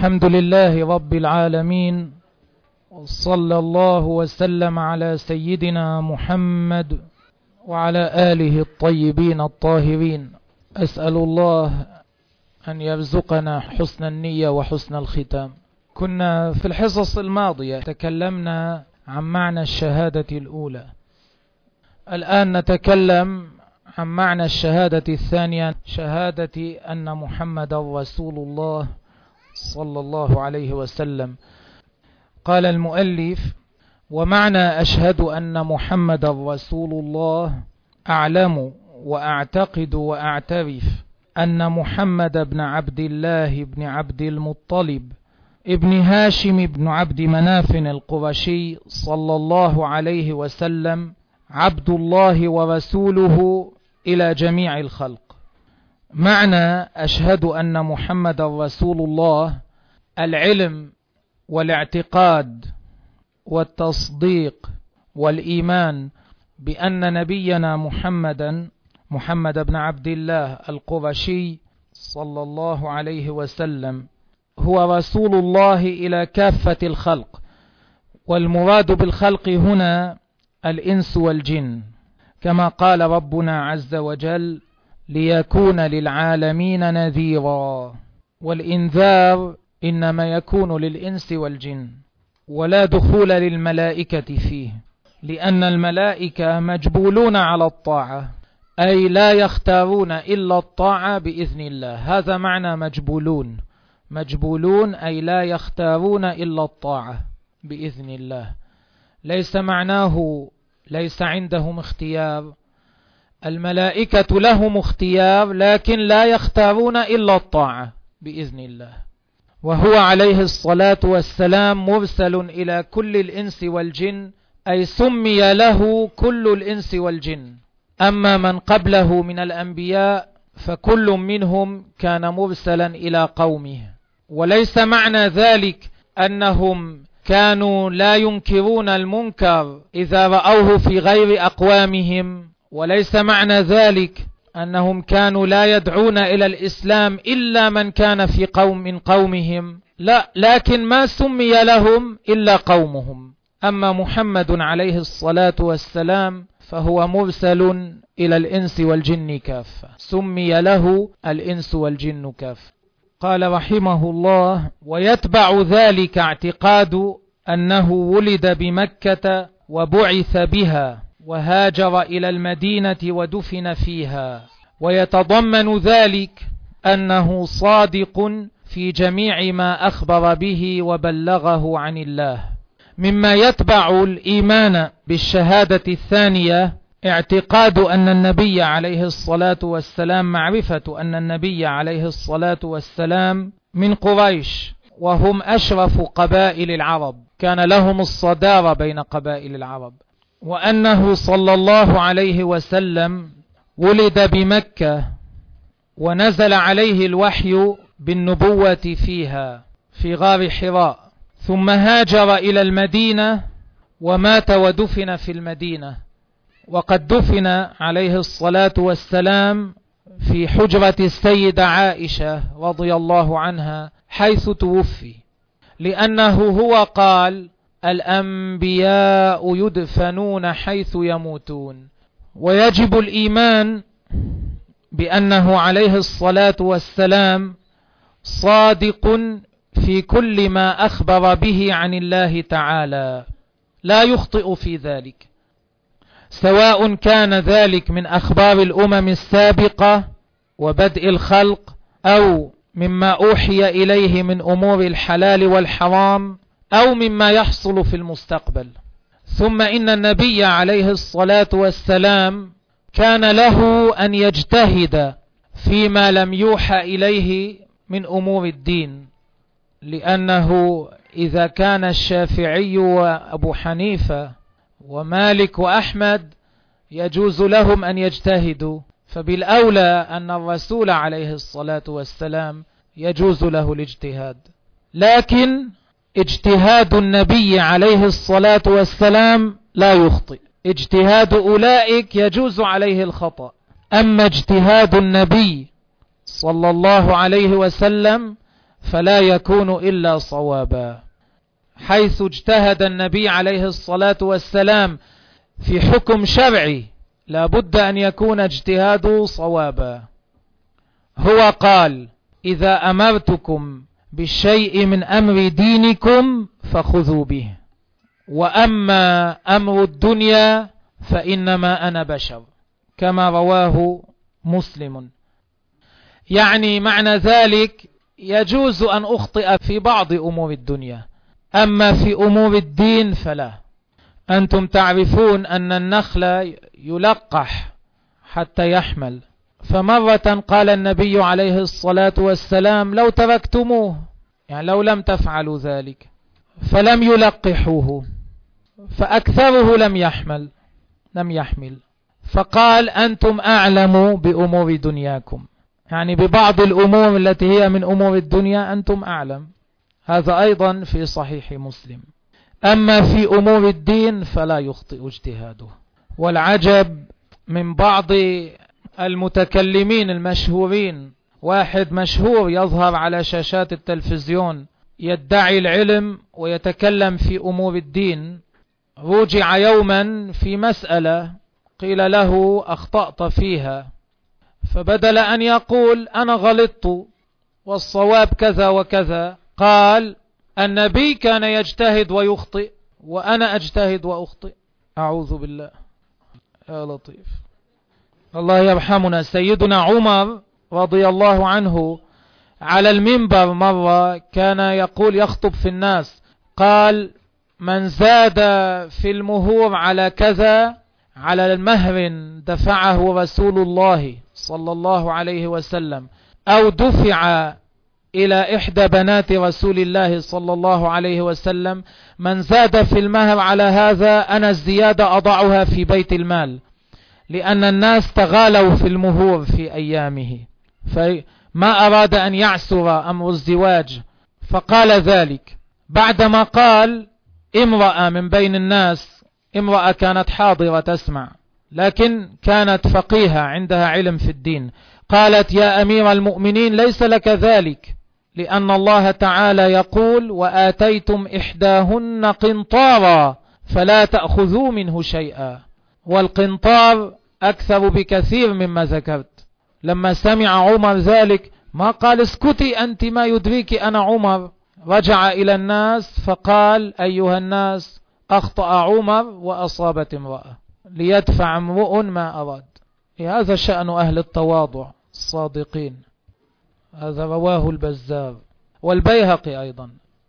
الحمد لله رب العالمين، وصلى الله وسلم على سيدنا محمد وعلى آله الطيبين الطاهرين. أسأل الله أن يرزقنا حسن النية وحسن الختام. كنا في الحصص الماضية تكلمنا عن معنى الشهادة الأولى، الآن نتكلم عن معنى الشهادة الثانية، شهادة أن محمد رسول الله صلى الله عليه وسلم. قال المؤلف: ومعنى أشهد أن محمد رسول الله أعلم وأعتقد وأعترف أن محمد بن عبد الله بن عبد المطلب ابن هاشم بن عبد مناف القرشي صلى الله عليه وسلم عبد الله ورسوله إلى جميع الخلق. معنى أشهد أن محمد رسول الله العلم والاعتقاد والتصديق والإيمان بأن نبينا محمد بن عبد الله القرشي صلى الله عليه وسلم هو رسول الله إلى كافة الخلق، والمراد بالخلق هنا الإنس والجن، كما قال ربنا عز وجل: ليكون للعالمين نذيرا. والإنذار إنما يكون للإنس والجن، ولا دخول للملائكة فيه، لأن الملائكة مجبولون على الطاعة، أي لا يختارون إلا الطاعة بإذن الله. هذا معنى مجبولون أي لا يختارون إلا الطاعة بإذن الله. ليس معناه ليس عندهم اختيار، الملائكة لهم اختيار لكن لا يختارون إلا الطاعة بإذن الله. وهو عليه الصلاة والسلام مرسل إلى كل الإنس والجن، أي سمي له كل الإنس والجن. أما من قبله من الأنبياء فكل منهم كان مرسلا إلى قومه. وليس معنى ذلك أنهم كانوا لا ينكرون المنكر إذا رأوه في غير أقوامهم، وليس معنى ذلك أنهم كانوا لا يدعون إلى الإسلام إلا من كان في قوم من قومهم، لا، لكن ما سمي لهم إلا قومهم. أما محمد عليه الصلاة والسلام فهو مرسل إلى الإنس والجن كافة، سمي له الإنس والجن كافة. قال رحمه الله: ويتبع ذلك اعتقاد أنه ولد بمكة وبعث بها وهاجر إلى المدينة ودفن فيها، ويتضمن ذلك أنه صادق في جميع ما أخبر به وبلغه عن الله. مما يتبع الإيمان بالشهادة الثانية اعتقاد أن النبي عليه الصلاة والسلام، معرفة أن النبي عليه الصلاة والسلام من قريش، وهم أشرف قبائل العرب، كان لهم الصدارة بين قبائل العرب، وأنه صلى الله عليه وسلم ولد بمكة ونزل عليه الوحي بالنبوة فيها في غار حراء، ثم هاجر إلى المدينة ومات ودفن في المدينة. وقد دفن عليه الصلاة والسلام في حجرة السيدة عائشة رضي الله عنها حيث توفي، لأنه هو قال: الأنبياء يدفنون حيث يموتون. ويجب الإيمان بأنه عليه الصلاة والسلام صادق في كل ما أخبر به عن الله تعالى، لا يخطئ في ذلك، سواء كان ذلك من أخبار الأمم السابقة وبدء الخلق، أو مما أوحي إليه من أمور الحلال والحرام، أو مما يحصل في المستقبل. ثم إن النبي عليه الصلاة والسلام كان له أن يجتهد فيما لم يوحى إليه من أمور الدين، لأنه إذا كان الشافعي وأبو حنيفة ومالك وأحمد يجوز لهم أن يجتهدوا، فبالأولى أن الرسول عليه الصلاة والسلام يجوز له الاجتهاد. لكن اجتهاد النبي عليه الصلاة والسلام لا يخطئ، اجتهاد أولئك يجوز عليه الخطأ. أما اجتهاد النبي صلى الله عليه وسلم فلا يكون إلا صوابا. حيث اجتهد النبي عليه الصلاة والسلام في حكم شرعي لا بد أن يكون اجتهاده صوابا. هو قال: إذا أمرتكم بالشيء من أمر دينكم فخذوا به، وأما أمر الدنيا فإنما أنا بشر، كما رواه مسلم. يعني معنى ذلك يجوز أن أخطئ في بعض أمور الدنيا، أما في أمور الدين فلا. أنتم تعرفون أن النخل يلقح حتى يحمل، فمرة قال النبي عليه الصلاة والسلام: لو تركتموه، يعني لو لم تفعلوا ذلك، فلم يلقحوه، فأكثره لم يحمل، فقال: أنتم أعلم بأمور دنياكم، يعني ببعض الأمور التي هي من أمور الدنيا أنتم أعلم. هذا أيضا في صحيح مسلم. أما في أمور الدين فلا يخطئ اجتهاده. والعجب من بعض المتكلمين المشهورين، واحد مشهور يظهر على شاشات التلفزيون يدعي العلم ويتكلم في أمور الدين، رجع يوما في مسألة قيل له: أخطأت فيها، فبدل أن يقول أنا غلطت والصواب كذا وكذا، قال: النبي كان يجتهد ويخطئ وأنا أجتهد وأخطئ. أعوذ بالله. يا لطيف. الله يرحمنا. سيدنا عمر رضي الله عنه على المنبر مرة كان يقول، يخطب في الناس، قال: من زاد في المهور على كذا، على المهر دفعه رسول الله صلى الله عليه وسلم، أو دفع إلى إحدى بنات رسول الله صلى الله عليه وسلم، من زاد في المهر على هذا أنا الزيادة أضعها في بيت المال، لأن الناس تغالوا في المهور في أيامه، فما أراد أن يعسر أمر الزواج، فقال ذلك. بعدما قال، امرأة من بين الناس، امرأة كانت حاضرة تسمع لكن كانت فقيهة عندها علم في الدين، قالت: يا أمير المؤمنين ليس لك ذلك، لأن الله تعالى يقول: وآتيتم إحداهن قنطارا فلا تأخذوا منه شيئا، والقنطار أكثر بكثير مما ذكرت. لما سمع عمر ذلك ما قال: اسكتي أنت، ما يدريك أنا عمر. رجع إلى الناس فقال: أيها الناس، أخطأ عمر وأصابت امرأة، ليدفع امرؤ ما أراد. هذا شأن أهل التواضع الصادقين. هذا رواه البزار والبيهقي أيضا.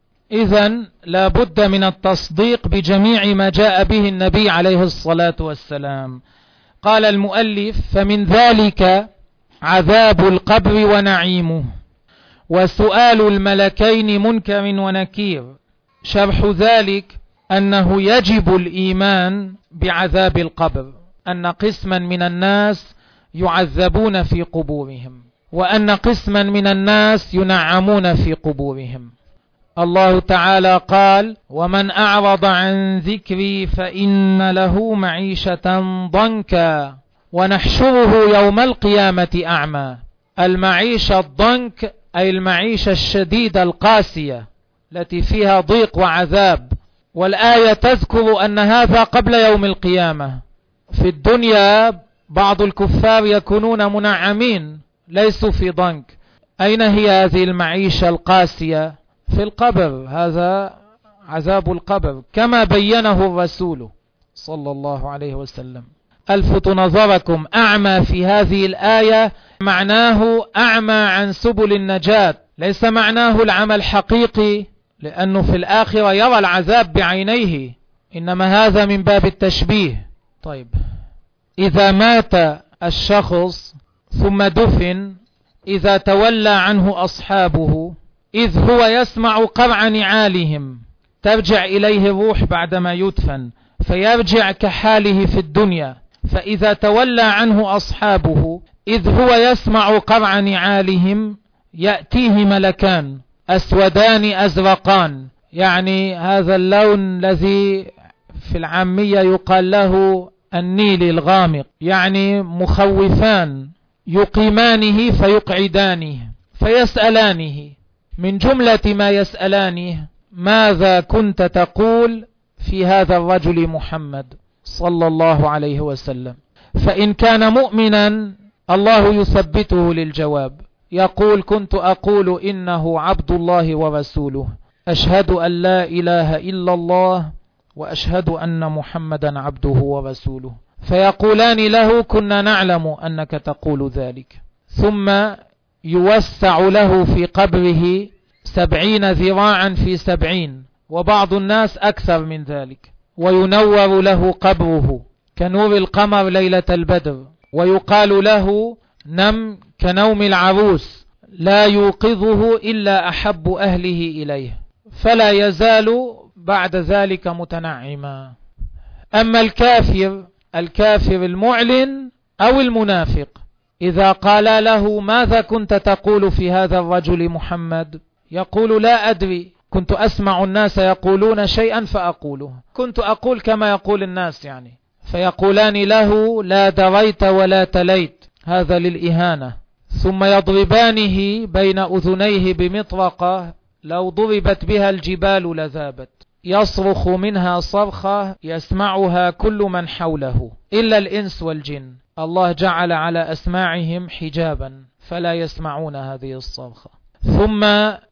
إذن لا بد من التصديق بجميع ما جاء به النبي عليه الصلاة والسلام. قال المؤلف: فمن ذلك عذاب القبر ونعيمه، وسؤال الملكين منكر ونكير. شرح ذلك أنه يجب الإيمان بعذاب القبر، أن قسما من الناس يعذبون في قبورهم، وأن قسما من الناس ينعمون في قبورهم. الله تعالى قال: ومن أعرض عن ذكري فإن له معيشة ضنكا ونحشره يوم القيامة أعمى. المعيشة الضنك أي المعيشة الشديدة القاسية التي فيها ضيق وعذاب، والآية تذكر أن هذا قبل يوم القيامة. في الدنيا بعض الكفار يكونون منعمين، ليسوا في ضنك. أين هي هذه المعيشة القاسية؟ في القبر. هذا عذاب القبر كما بينه الرسول صلى الله عليه وسلم. ألفت نظركم، أعمى في هذه الآية معناه أعمى عن سبل النجاة، ليس معناه العمى الحقيقي، لأنه في الآخرة يرى العذاب بعينيه، إنما هذا من باب التشبيه. طيب، إذا مات الشخص ثم دفن، إذا تولى عنه أصحابه، إذ هو يسمع قرع نعالهم، ترجع إليه الروح بعدما يدفن فيرجع كحاله في الدنيا. فإذا تولى عنه أصحابه إذ هو يسمع قرع نعالهم، يأتيه ملكان أسودان أزرقان، يعني هذا اللون الذي في العامية يقال له النيل الغامق، يعني مخوفان، يقيمانه فيقعدانه فيسألانه: من جملة ما يسألانه: ماذا كنت تقول في هذا الرجل محمد صلى الله عليه وسلم؟ فإن كان مؤمنا الله يثبته للجواب، يقول: كنت أقول إنه عبد الله ورسوله، أشهد أن لا إله إلا الله وأشهد أن محمدا عبده ورسوله. فيقولان له: كنا نعلم أنك تقول ذلك. ثم يوسع له في قبره 70 ذراعا في 70، وبعض الناس أكثر من ذلك، وينور له قبره كنور القمر ليلة البدر، ويقال له: نم كنوم العروس لا يوقظه إلا أحب أهله إليه، فلا يزال بعد ذلك متنعما. أما الكافر المعلن أو المنافق، إذا قال له: ماذا كنت تقول في هذا الرجل محمد؟ يقول: لا أدري، كنت أسمع الناس يقولون شيئا فأقوله، كنت أقول كما يقول الناس يعني. فيقولان له: لا دريت ولا تليت، هذا للإهانة. ثم يضربانه بين أذنيه بمطرقة لو ضربت بها الجبال لذابت، يصرخ منها صرخة يسمعها كل من حوله إلا الإنس والجن، الله جعل على أسماعهم حجابا فلا يسمعون هذه الصرخة. ثم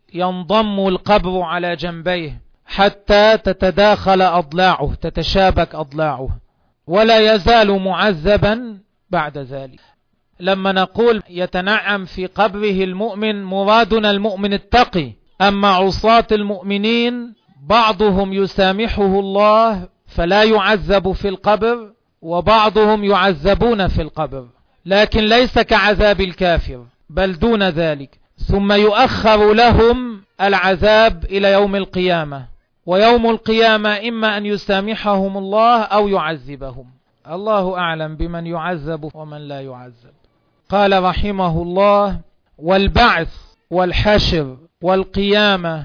ينضم القبر على جنبيه حتى تتداخل أضلاعه، تتشابك أضلاعه، ولا يزال معذبا بعد ذلك. لما نقول يتنعم في قبره المؤمن، مرادنا المؤمن التقي. أما عصاة المؤمنين بعضهم يسامحه الله فلا يعذب في القبر، وبعضهم يعذبون في القبر، لكن ليس كعذاب الكافر بل دون ذلك. ثم يؤخر لهم العذاب إلى يوم القيامة، ويوم القيامة إما أن يسامحهم الله أو يعذبهم، الله أعلم بمن يعذب ومن لا يعذب. قال رحمه الله: والبعث والحشر والقيامة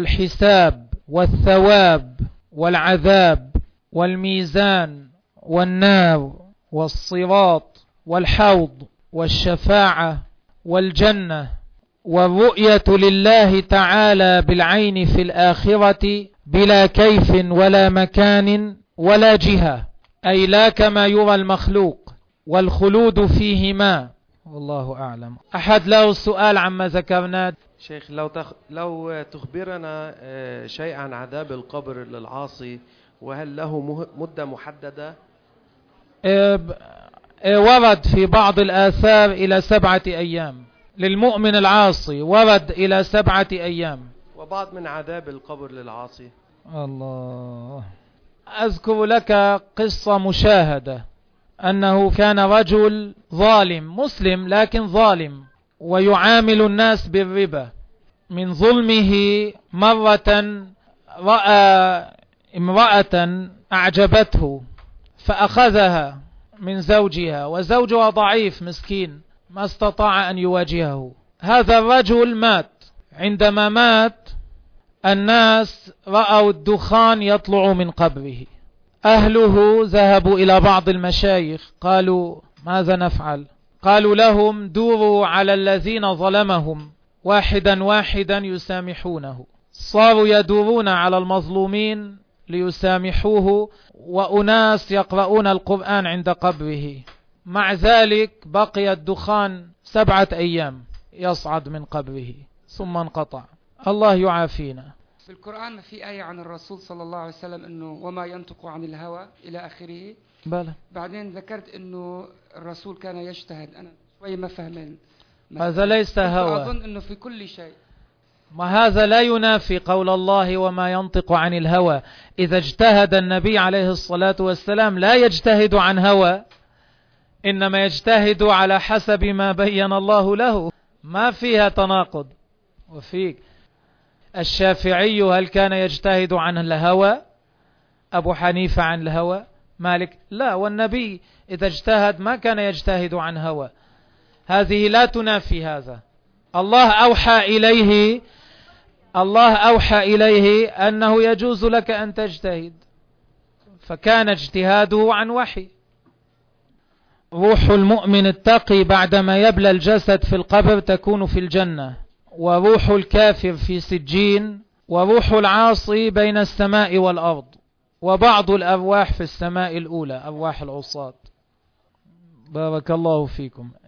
والحساب والثواب والعذاب والميزان والنار والصراط والحوض والشفاعة والجنة والرؤية لله تعالى بالعين في الآخرة بلا كيف ولا مكان ولا جهة، أي لا كما يرى المخلوق، والخلود فيهما، والله أعلم. أحد له السؤال عما ذكرنا؟ شيخ، لو تخبرنا شيء عن عذاب القبر للعاصي، وهل له مدة محددة؟ ورد في بعض الآثار إلى 7 أيام للمؤمن العاصي، ورد إلى 7 أيام. وبعض من عذاب القبر للعاصي؟ الله، أذكر لك قصة مشاهدة، أنه كان رجل ظالم مسلم لكن ظالم، ويعامل الناس بالربا. من ظلمه مرة رأى امرأة أعجبته فأخذها من زوجها، وزوجها ضعيف مسكين ما استطاع أن يواجهه. هذا الرجل مات. عندما مات الناس رأوا الدخان يطلع من قبره. أهله ذهبوا إلى بعض المشايخ قالوا: ماذا نفعل؟ قالوا لهم: دوروا على الذين ظلمهم واحدا واحدا يسامحونه. صاروا يدورون على المظلومين ليسامحوه، وأناس يقرؤون القرآن عند قبره. مع ذلك بقي الدخان 7 أيام يصعد من قبره ثم انقطع. الله يعافينا. في القرآن في آية عن الرسول صلى الله عليه وسلم أنه وما ينطق عن الهوى إلى آخره. بلى. بعدين ذكرت أنه الرسول كان يجتهد. أنا شوي ما فهمين. هذا ليس هوى. أظن أنه في كل شيء. ما هذا لا ينافي قول الله وما ينطق عن الهوى. إذا اجتهد النبي عليه الصلاة والسلام لا يجتهد عن هوى، إنما يجتهد على حسب ما بين الله له، ما فيها تناقض. وفيك الشافعي هل كان يجتهد عن الهوى؟ أبو حنيفة عن الهوى؟ مالك لا. والنبي إذا اجتهد ما كان يجتهد عن هوى. هذه لا تنافي هذا. الله أوحى إليه أنه يجوز لك أن تجتهد، فكان اجتهاده عن وحي. روح المؤمن التقي بعدما يبلى الجسد في القبر تكون في الجنة، وروح الكافر في سجين، وروح العاصي بين السماء والأرض، وبعض الأرواح في السماء الأولى، أرواح العصاة. بارك الله فيكم.